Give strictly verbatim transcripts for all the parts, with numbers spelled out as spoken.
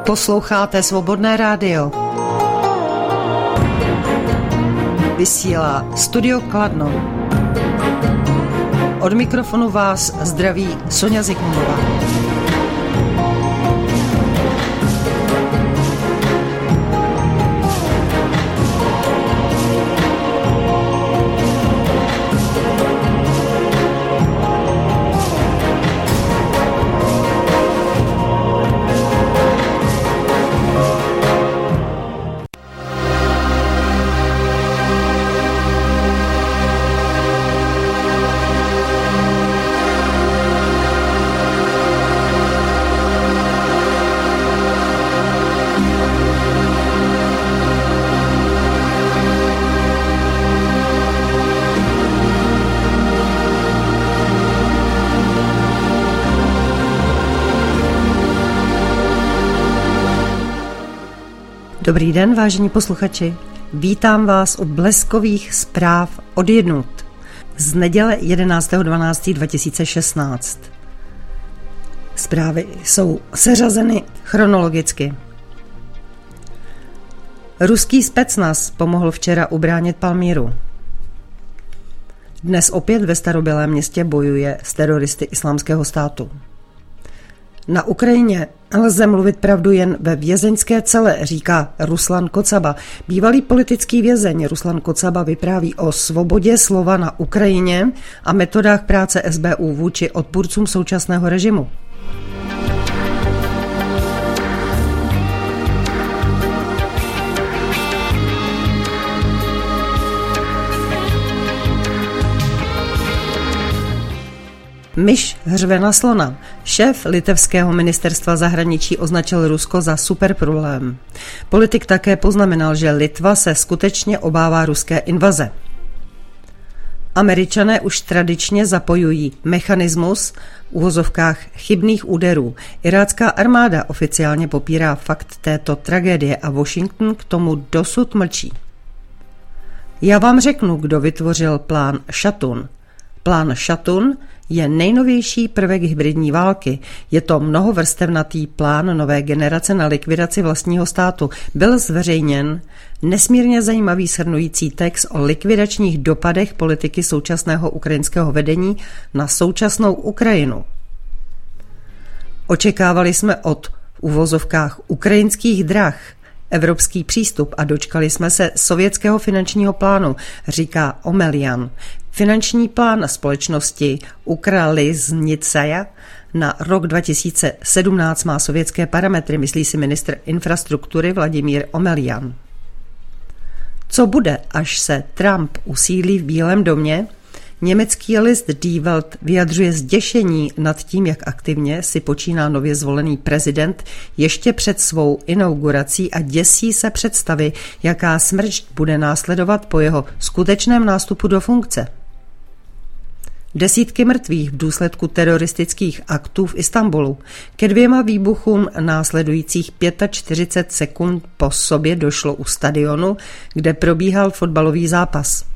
Posloucháte Svobodné rádio. Vysílá Studio Kladno. Od mikrofonu vás zdraví Sonja Zikmundová. Dobrý den, vážení posluchači. Vítám vás u bleskových zpráv odjednut z neděle jedenáctého dvanáctého dva tisíce šestnáct. Zprávy jsou seřazeny chronologicky. Ruský specnaz pomohl včera ubránit Palmíru. Dnes opět ve starobylém městě bojuje s teroristy Islámského státu. Na Ukrajině lze mluvit pravdu jen ve vězeňské cele, říká Ruslan Kocaba. Bývalý politický vězeň Ruslan Kocaba vypráví o svobodě slova na Ukrajině a metodách práce S B U vůči odpůrcům současného režimu. Myš hřve na slona. Šéf litevského ministerstva zahraničí označil Rusko za superproblém. Politik také poznamenal, že Litva se skutečně obává ruské invaze. Američané už tradičně zapojují mechanismus v uvozovkách chybných úderů. Irácká armáda oficiálně popírá fakt této tragédie a Washington k tomu dosud mlčí. Já vám řeknu, kdo vytvořil plán Šatun. Plán Šatun je nejnovější prvek hybridní války. Je to mnohovrstevnatý plán nové generace na likvidaci vlastního státu. Byl zveřejněn nesmírně zajímavý shrnující text o likvidačních dopadech politiky současného ukrajinského vedení na současnou Ukrajinu. Očekávali jsme od v uvozovkách ukrajinských drah evropský přístup a dočkali jsme se sovětského finančního plánu, říká Omelian. Finanční plán společnosti Ukraliznicaja na rok dva tisíce sedmnáct má sovětské parametry, myslí si ministr infrastruktury Vladimír Omelian. Co bude, až se Trump usídlí v Bílém domě? Německý list Die Welt vyjadřuje zděšení nad tím, jak aktivně si počíná nově zvolený prezident ještě před svou inaugurací a děsí se představy, jaká smršť bude následovat po jeho skutečném nástupu do funkce. Desítky mrtvých v důsledku teroristických aktů v Istanbulu. Ke dvěma výbuchům následujících čtyřicet pět sekund po sobě došlo u stadionu, kde probíhal fotbalový zápas.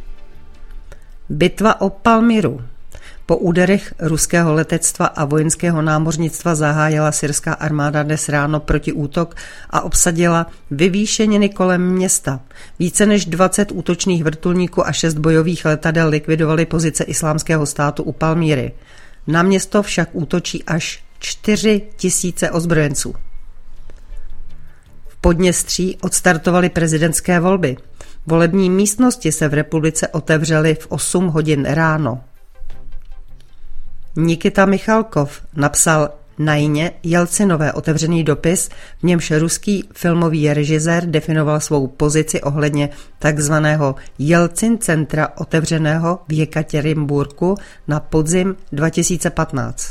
Bitva o Palmíru. Po úderech ruského letectva a vojenského námořnictva zahájila syrská armáda dnes ráno protiútok a obsadila vyvýšeniny kolem města. Více než dvacet útočných vrtulníků a šest bojových letadel likvidovaly pozice Islámského státu u Palmíry. Na město však útočí až čtyři tisíce ozbrojenců. V Podněstří odstartovaly prezidentské volby. Volební místnosti se v republice otevřely v osm hodin ráno. Nikita Michalkov napsal Najině Jelcinové otevřený dopis, v němž ruský filmový režisér definoval svou pozici ohledně takzvaného Jelcin centra otevřeného v Jekatěrinburgu na podzim dva tisíce patnáct.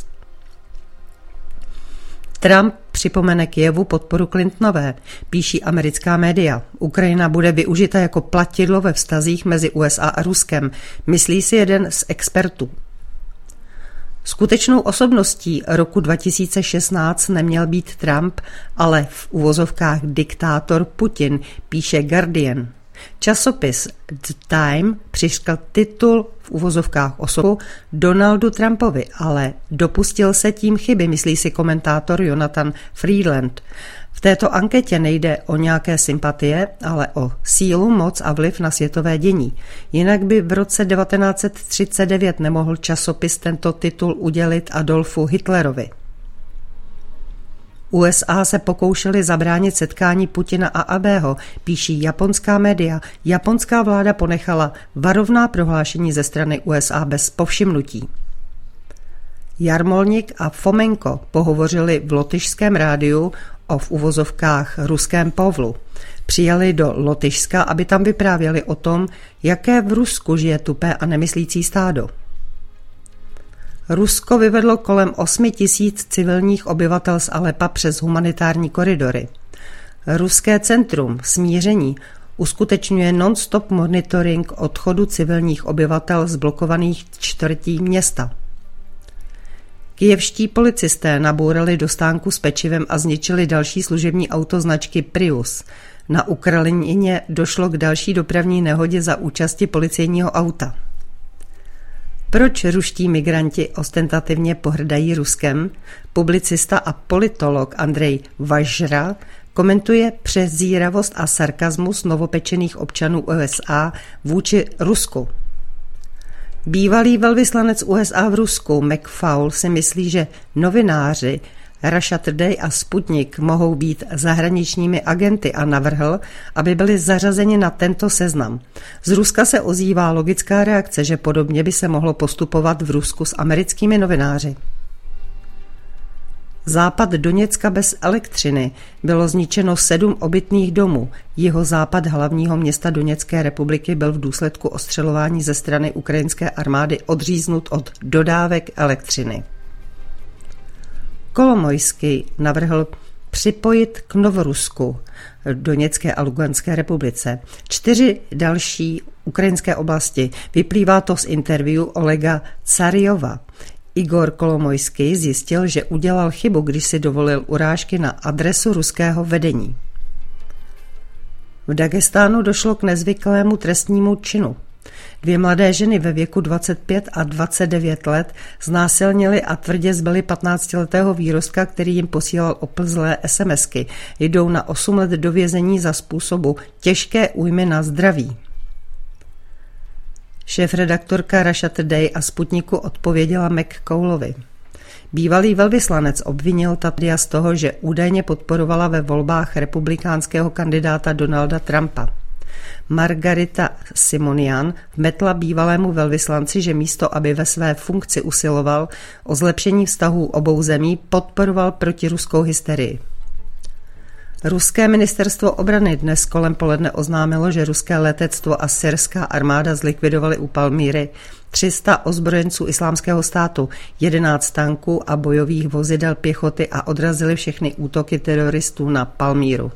Trump připomene Kyjevu podporu Clintonové, píší americká média. Ukrajina bude využita jako platidlo ve vztazích mezi U S A a Ruskem, myslí si jeden z expertů. Skutečnou osobností roku dva tisíce šestnáct neměl být Trump, ale v uvozovkách diktátor Putin, píše Guardian. Časopis The Time přiškal titul v uvozovkách osobu Donaldu Trumpovi, ale dopustil se tím chyby, myslí si komentátor Jonathan Freeland. V této anketě nejde o nějaké sympatie, ale o sílu, moc a vliv na světové dění. Jinak by v roce devatenáct set třicet devět nemohl časopis tento titul udělit Adolfu Hitlerovi. U S A se pokoušeli zabránit setkání Putina a Abeho, píší japonská média. Japonská vláda ponechala varovná prohlášení ze strany U S A bez povšimnutí. Jarmolník a Fomenko pohovořili v lotyšském rádiu o v uvozovkách ruském povlu. Přijeli do Lotyšska, aby tam vyprávěli o tom, jaké v Rusku žije tupé a nemyslící stádo. Rusko vyvedlo kolem osmi tisíc civilních obyvatel z Alepa přes humanitární koridory. Ruské centrum smíření uskutečňuje non-stop monitoring odchodu civilních obyvatel z blokovaných čtvrtí města. Kyjevští policisté nabourali do stánku s pečivem a zničili další služební auto značky Prius. Na Ukrajině došlo k další dopravní nehodě za účasti policejního auta. Proč ruští migranti ostentativně pohrdají Ruskem? Publicista a politolog Andrej Važra komentuje přezíravost a sarkazmus novopečených občanů U S A vůči Rusku. Bývalý velvyslanec U S A v Rusku McFaul si myslí, že novináři Russia Today a Sputnik mohou být zahraničními agenty a navrhl, aby byli zařazeni na tento seznam. Z Ruska se ozývá logická reakce, že podobně by se mohlo postupovat v Rusku s americkými novináři. Západ Doněcka bez elektřiny. Bylo zničeno sedm obytných domů. Jihozápad hlavního města Doněcké republiky byl v důsledku ostřelování ze strany ukrajinské armády odříznut od dodávek elektřiny. Kolomojský navrhl připojit k Novorusku, Doněcké a Luganské republice, čtyři další ukrajinské oblasti. Vyplývá to z interview Olega Caryova. Igor Kolomojský zjistil, že udělal chybu, když si dovolil urážky na adresu ruského vedení. V Dagestánu došlo k nezvyklému trestnímu činu. Dvě mladé ženy ve věku dvacet pět a dvacet devět let znásilnili a tvrdě zbili patnáctiletého výrostka, který jim posílal oplzlé SMSky. Jdou na osm let do vězení za způsobu těžké újmy na zdraví. Šéfredaktorka Russia Today a Sputniku odpověděla McCallovi. Bývalý velvyslanec obvinil Tatia z toho, že údajně podporovala ve volbách republikánského kandidáta Donalda Trumpa. Margarita Simonian vmetla bývalému velvyslanci, že místo, aby ve své funkci usiloval o zlepšení vztahů obou zemí, podporoval protiruskou hysterii. Ruské ministerstvo obrany dnes kolem poledne oznámilo, že ruské letectvo a syrská armáda zlikvidovali u Palmíry tři sta ozbrojenců Islámského státu, jedenáct tanků a bojových vozidel pěchoty a odrazili všechny útoky teroristů na Palmíru.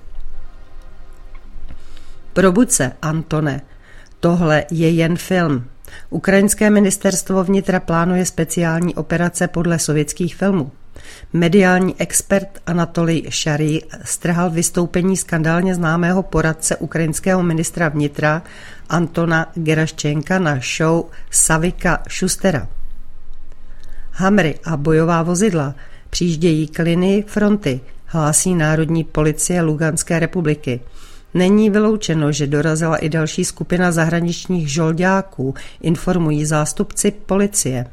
Probuď se, Antone, tohle je jen film. Ukrajinské ministerstvo vnitra plánuje speciální operace podle sovětských filmů. Mediální expert Anatolij Šarij strhal vystoupení skandálně známého poradce ukrajinského ministra vnitra Antona Geraščenka na show Savika Šustera. Hamry a bojová vozidla přijíždějí k linii fronty, hlásí Národní policie Luganské republiky. Není vyloučeno, že dorazila i další skupina zahraničních žoldáků, informují zástupci policie.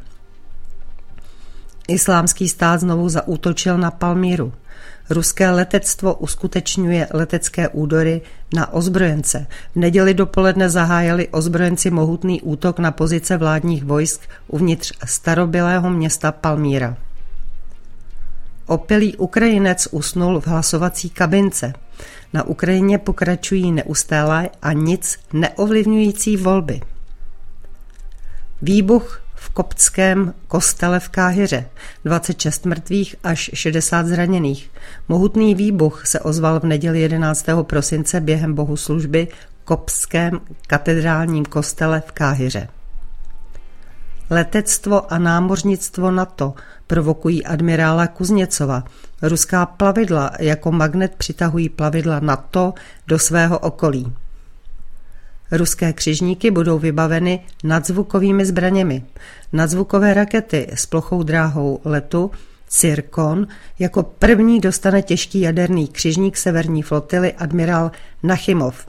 Islámský stát znovu zaútočil na Palmíru. Ruské letectvo uskutečňuje letecké údery na ozbrojence. V neděli dopoledne zahájili ozbrojenci mohutný útok na pozice vládních vojsk uvnitř starobylého města Palmíra. Opilý Ukrajinec usnul v hlasovací kabince. Na Ukrajině pokračují neustálé a nic neovlivňující volby. Výbuch v koptském kostele v Káhiře. dvacet šest mrtvých až šedesát zraněných. Mohutný výbuch se ozval v neděli jedenáctého prosince během bohoslužby v koptském katedrálním kostele v Káhiře. Letectvo a námořnictvo NATO provokují admirála Kuzněcova. Ruská plavidla jako magnet přitahují plavidla NATO do svého okolí. Ruské křižníky budou vybaveny nadzvukovými zbraněmi. Nadzvukové rakety s plochou dráhou letu Cyrkon jako první dostane těžký jaderný křižník severní flotily admirál Nachimov.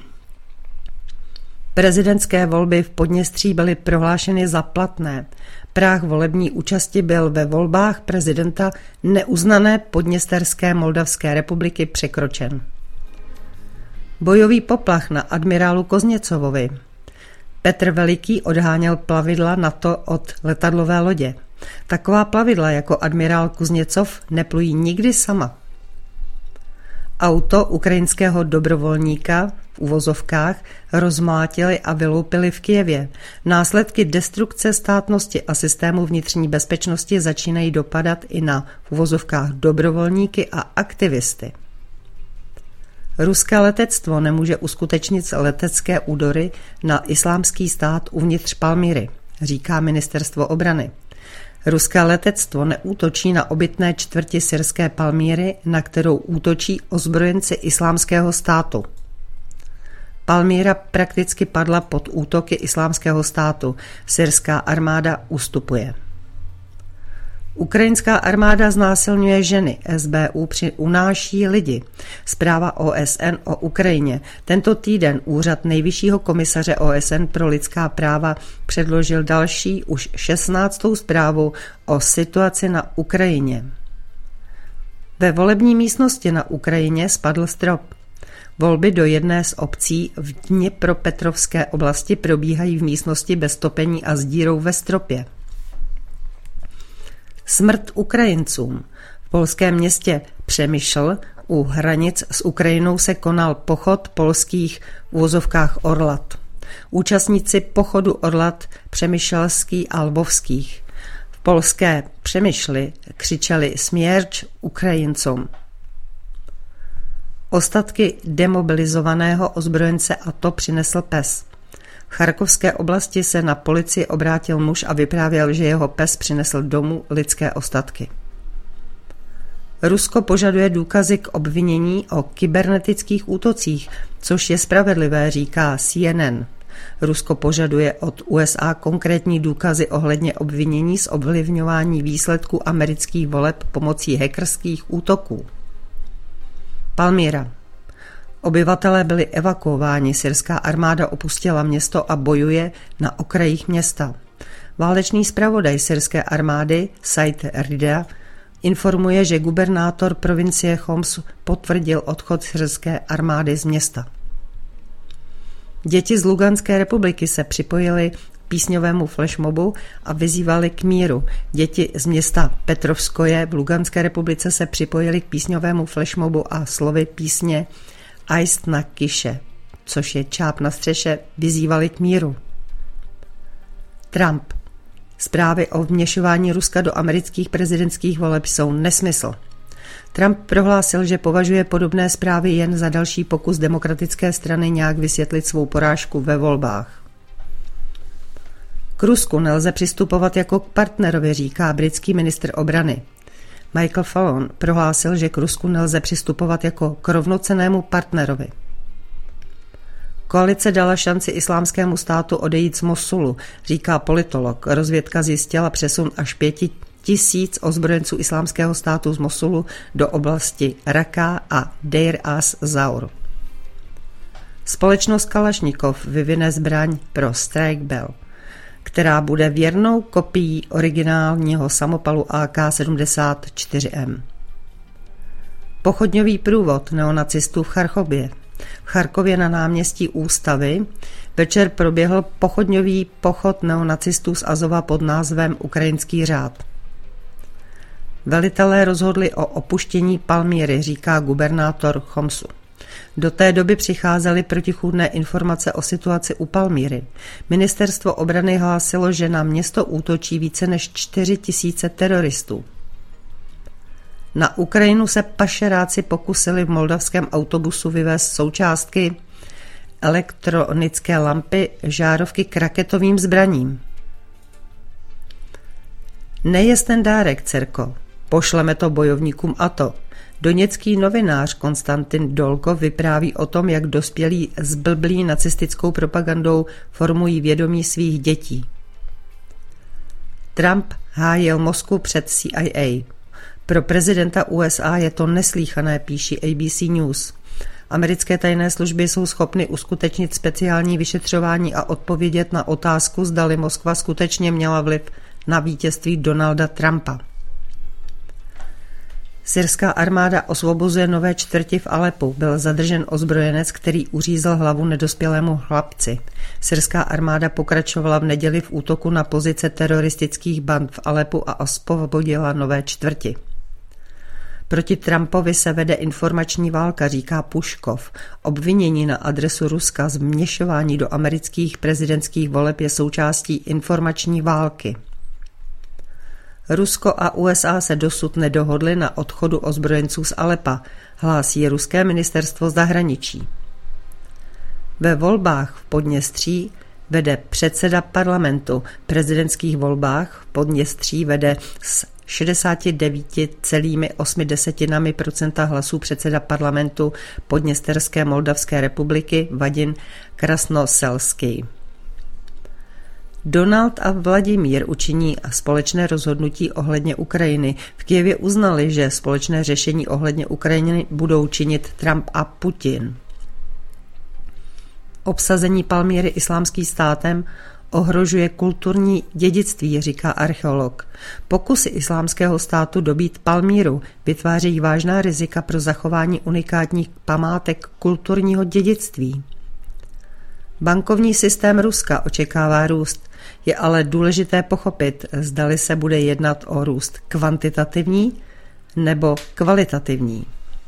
Prezidentské volby v Podněstří byly prohlášeny za platné. Práh volební účasti byl ve volbách prezidenta neuznané Podněsterské Moldavské republiky překročen. Bojový poplach na admirálu Kozněcovovi. Petr Veliký odháněl plavidla NATO od letadlové lodě. Taková plavidla jako admirál Kuzněcov neplují nikdy sama. Auto ukrajinského dobrovolníka v uvozovkách rozmlátili a vyloupili v Kyjevě. Následky destrukce státnosti a systému vnitřní bezpečnosti začínají dopadat i na v uvozovkách dobrovolníky a aktivisty. Ruské letectvo nemůže uskutečnit letecké údory na islámský stát uvnitř Palmyry, říká ministerstvo obrany. Ruské letectvo neútočí na obytné čtvrti syrské Palmyry, na kterou útočí ozbrojenci islámského státu. Palmyra prakticky padla pod útoky islámského státu. Syrská armáda ustupuje. Ukrajinská armáda znásilňuje ženy, S B U unáší lidi. Zpráva O S N o Ukrajině. Tento týden úřad nejvyššího komisaře O S N pro lidská práva předložil další, už šestnáctou zprávu o situaci na Ukrajině. Ve volební místnosti na Ukrajině spadl strop. Volby do jedné z obcí v Dněpropetrovské oblasti probíhají v místnosti bez topení a s dírou ve stropě. Smrt Ukrajincům. V polském městě Přemyšl u hranic s Ukrajinou se konal pochod polských v uvozovkách orlat. Účastníci pochodu orlat přemyšlský a lvovských v polské Přemyšli křičeli smérč Ukrajincům. Ostatky demobilizovaného ozbrojence A T O přinesl pes. V Charkovské oblasti se na policii obrátil muž a vyprávěl, že jeho pes přinesl domů lidské ostatky. Rusko požaduje důkazy k obvinění o kybernetických útocích, což je spravedlivé, říká C N N. Rusko požaduje od U S A konkrétní důkazy ohledně obvinění z ovlivňování výsledků amerických voleb pomocí hackerských útoků. Palmyra. Obyvatelé byli evakuováni, syrská armáda opustila město a bojuje na okrajích města. Válečný zpravodaj syrské armády Said Rida informuje, že gubernátor provincie Homs potvrdil odchod syrské armády z města. Děti z Luganské republiky se připojily k písňovému flashmobu a vyzývali k míru. Děti z města Petrovskoje v Luganské republice se připojily k písňovému flashmobu a slovy písně Aist na kiše, což je čáp na střeše, vyzývali k míru. Trump. Zprávy o vměšování Ruska do amerických prezidentských voleb jsou nesmysl. Trump prohlásil, že považuje podobné zprávy jen za další pokus demokratické strany nějak vysvětlit svou porážku ve volbách. K Rusku nelze přistupovat jako k partnerovi, říká britský ministr obrany. Michael Fallon prohlásil, že k Rusku nelze přistupovat jako k rovnocennému partnerovi. Koalice dala šanci islámskému státu odejít z Mosulu, říká politolog. Rozvědka zjistila přesun až pěti tisíc ozbrojenců islámského státu z Mosulu do oblasti Raqqa a Deir az-Zaur. Společnost Kalašnikov vyvine zbraň pro Strike Bell, která bude věrnou kopií originálního samopalu A K sedmdesát čtyři M. Pochodňový průvod neonacistů v Charkově. V Charkově na náměstí Ústavy večer proběhl pochodňový pochod neonacistů z Azova pod názvem Ukrajinský řád. Velitelé rozhodli o opuštění Palmyry, říká gubernátor Chomsu. Do té doby přicházely protichůdné informace o situaci u Palmyry. Ministerstvo obrany hlásilo, že na město útočí více než čtyři tisíce teroristů. Na Ukrajinu se pašeráci pokusili v moldavském autobusu vyvést součástky elektronické lampy, žárovky k raketovým zbraním. Nejez ten dárek, dcerko, pošleme to bojovníkům A T O. Doněcký novinář Konstantin Dolko vypráví o tom, jak dospělí zblblí nacistickou propagandou formují vědomí svých dětí. Trump hájil Moskvu před C I A. Pro prezidenta U S A je to neslýchané, píší A B C News. Americké tajné služby jsou schopny uskutečnit speciální vyšetřování a odpovědět na otázku, zdali Moskva skutečně měla vliv na vítězství Donalda Trumpa. Syrská armáda osvobozuje nové čtvrti v Alepu. Byl zadržen ozbrojenec, který uřízl hlavu nedospělému chlapci. Syrská armáda pokračovala v neděli v útoku na pozice teroristických band v Alepu a osvobodila nové čtvrti. Proti Trumpovi se vede informační válka, říká Puškov. Obvinění na adresu Ruska z vměšování do amerických prezidentských voleb je součástí informační války. Rusko a U S A se dosud nedohodly na odchodu ozbrojenců z Alepa, hlásí ruské ministerstvo zahraničí. Ve volbách v Podněstří vede předseda parlamentu, v prezidentských volbách v Podněstří vede s šedesát devět celá osm procenta hlasů předseda parlamentu Podněsterské Moldavské republiky Vadim Krasnoselský. Donald a Vladimír učiní společné rozhodnutí ohledně Ukrajiny. V Kyjevě uznali, že společné řešení ohledně Ukrajiny budou činit Trump a Putin. Obsazení Palmyry islámským státem ohrožuje kulturní dědictví, říká archeolog. Pokusy islámského státu dobít Palmyru vytvářejí vážná rizika pro zachování unikátních památek kulturního dědictví. Bankovní systém Ruska očekává růst. Je ale důležité pochopit, zdali se bude jednat o růst kvantitativní nebo kvalitativní.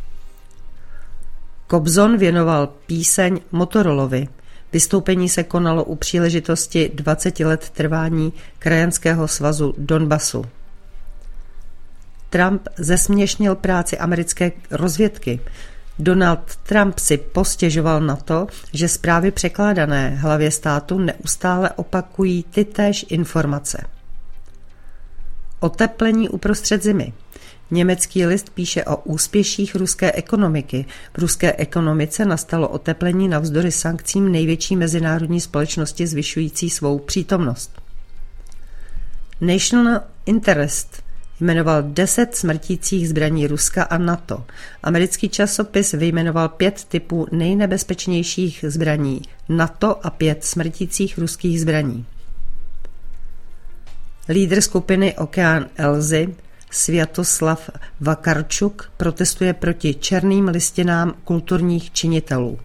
Kobzon věnoval píseň Motorolovi. Vystoupení se konalo u příležitosti dvacet let trvání krajanského svazu Donbasu. Trump zesměšnil práci americké rozvědky. Donald Trump si postěžoval na to, že zprávy překládané hlavě státu neustále opakují tytéž informace. Oteplení uprostřed zimy. Německý list píše o úspěších ruské ekonomiky. V ruské ekonomice nastalo oteplení navzdory sankcím největší mezinárodní společnosti zvyšující svou přítomnost. National Interest jmenoval deset smrtících zbraní Ruska a NATO. Americký časopis vyjmenoval pět typů nejnebezpečnějších zbraní NATO a pět smrtících ruských zbraní. Lídr skupiny Okean Elzy Sviatoslav Vakarčuk protestuje proti černým listinám kulturních činitelů.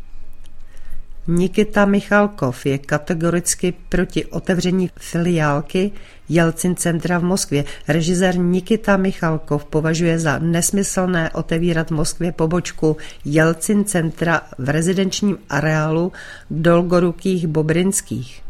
Nikita Michalkov je kategoricky proti otevření filiálky Jelcin centra v Moskvě. Režisér Nikita Michalkov považuje za nesmyslné otevírat v Moskvě pobočku Jelcin centra v rezidenčním areálu Dolgorukých Bobrinských.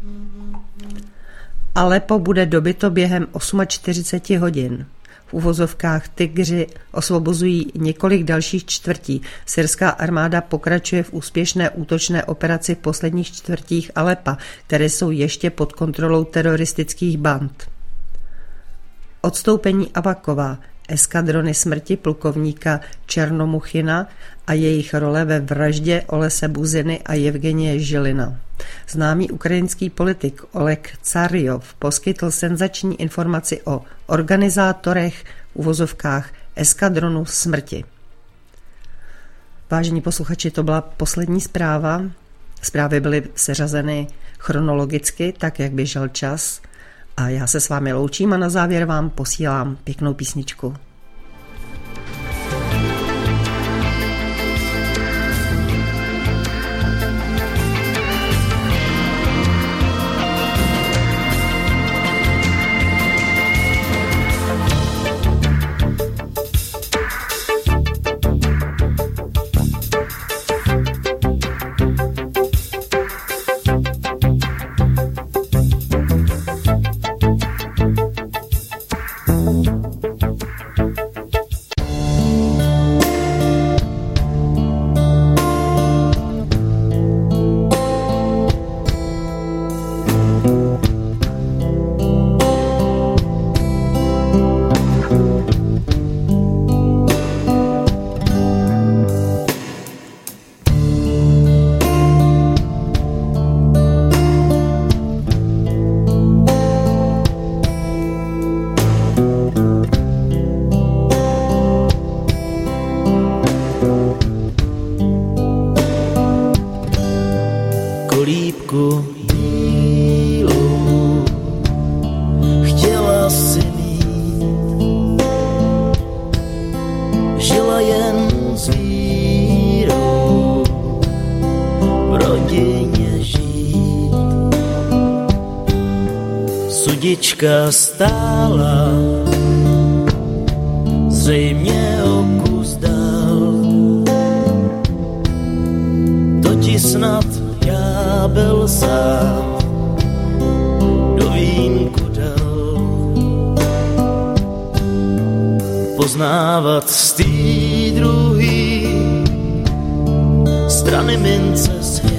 Alepo bude dobyto během čtyřicet osm hodin. V uvozovkách Tygři osvobozují několik dalších čtvrtí. Syrská armáda pokračuje v úspěšné útočné operaci v posledních čtvrtích Alepa, které jsou ještě pod kontrolou teroristických band. Odstoupení Avakova, eskadrony smrti plukovníka Černomuchina a jejich role ve vraždě Olese Buziny a Jevgenie Žilina. Známý ukrajinský politik Oleg Caryov poskytl senzační informaci o organizátorech v uvozovkách eskadronu smrti. Vážení posluchači, to byla poslední zpráva. Zprávy byly seřazeny chronologicky, tak jak běžel čas. A já se s vámi loučím a na závěr vám posílám pěknou písničku. Svědička stála, zřejmě o kus dál. To ti snad já byl sám do vínku dal. Poznávat z tý druhý strany mince svět.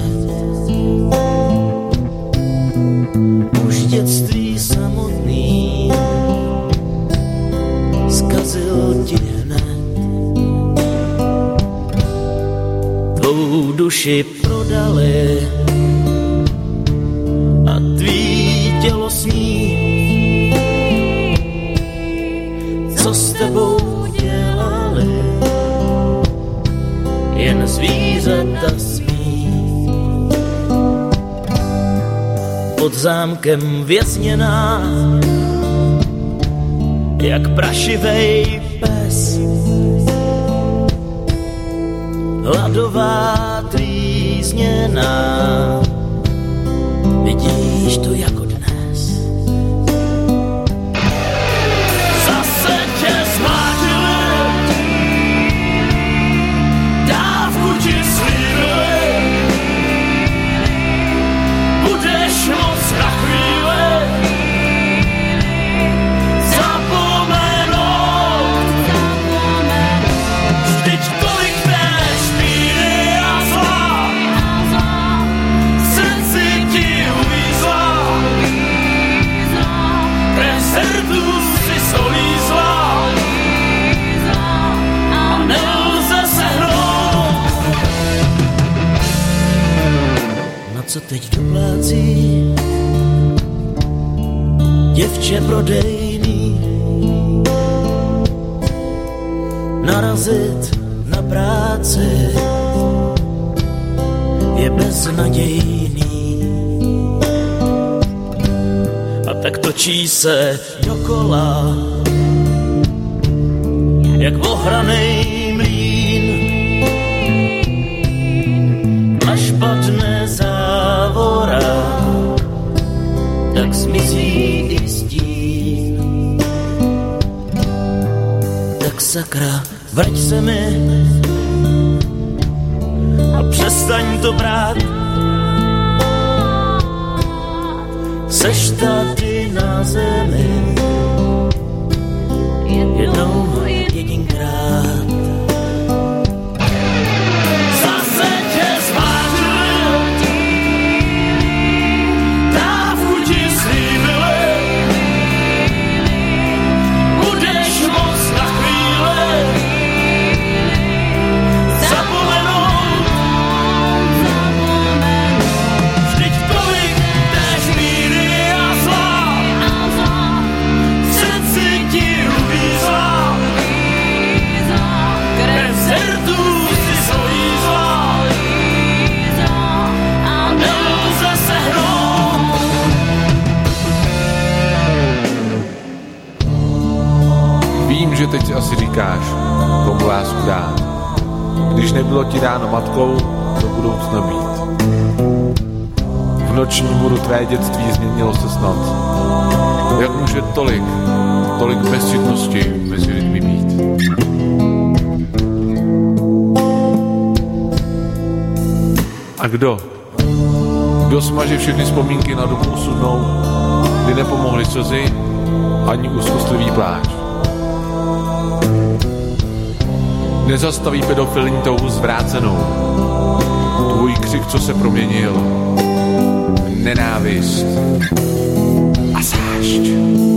Už dětství samotný zkazil ti hned. Tvou duši prodali a tvý tělo sní. Co s tebou dělali, jen zvířata smí. Pod zámkem vězněná, jak prašivej pes. Hladová, trýzněná, vidíš to jako dnes. Zase tě zmátili, dávku ti slíbili, budeš moc na chvíli zapomenout. Vždyť kolik té špíny a zla v srdci ti uvízla, krev z hrtů si solízla a nelze sehnout. Na co teď doplácí děvče prodejný? Narazit na práci je beznadějný. A tak točí se dokola jak ohranej mlýn. Až padne závora, tak zmizí i stín. Tak sakra, vrať se mi a přestaň to brát. Seš tady na zemi jednou jedinkrát. Zase tě zmátili, dávku ti slíbili, budeš moc na chvíli zapomenout. Vždyť kolik té špíny a zla v srdci ti uvízla, krev z hrtů si solízla a nelze sehnout. Vím, že teď si asi říkáš, komu lásku dát. Když nebylo ti dáno matkou, do budoucna být. V noční moru tvé dětství změnilo se snad. Jak může tolik, tolik bezcitnosti mezi lidmi být? A kdo? Kdo smaže všechny vzpomínky na dobu osudnou, kdy nepomohly slzy ani úzkostlivý pláč? Nezastaví pedofilní touhu zvrácenou, tvůj křik, co se proměnil, nenávist a zášť.